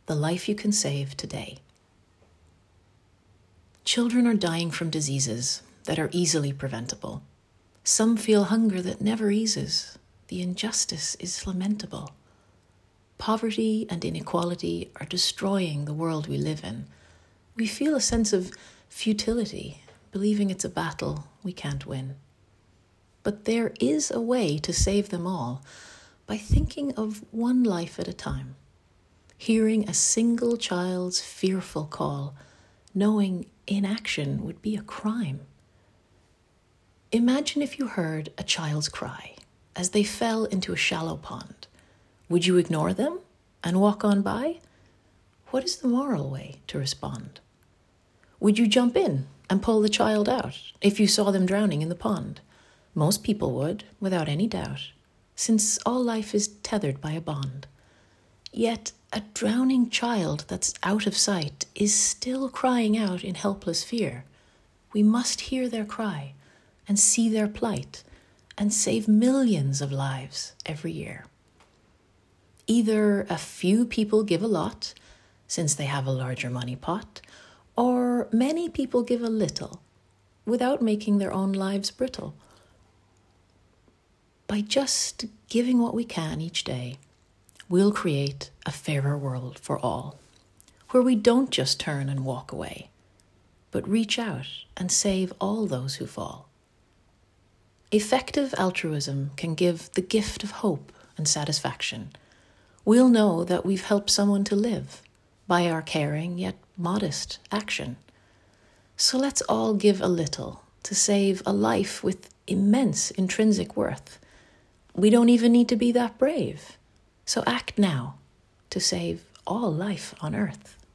the life you can save today. Children are dying from diseases that are easily preventable. Some feel hunger that never eases. The injustice is lamentable. Poverty and inequality are destroying the world we live in. We feel a sense of futility, believing it's a battle we can't win. But there is a way to save them all by thinking of one life at a time, hearing a single child's fearful call, knowing inaction would be a crime. Imagine if you heard a child's cry as they fell into a shallow pond. Would you ignore them and walk on by? What is the moral way to respond? Would you jump in and pull the child out if you saw them drowning in the pond? Most people would, without any doubt, since all life is tethered by a bond. Yet a drowning child that's out of sight is still crying out in helpless fear. We must hear their cry and see their plight and save millions of lives every year. Either a few people give a lot, since they have a larger money pot, or many people give a little, without making their own lives brittle. By just giving what we can each day, we'll create a fairer world for all, where we don't just turn and walk away, but reach out and save all those who fall. Effective altruism can give the gift of hope and satisfaction. We'll know that we've helped someone to live by our caring yet modest action. So let's all give a little to save a life with immense intrinsic worth. We don't even need to be that brave. So act now to save all life on earth.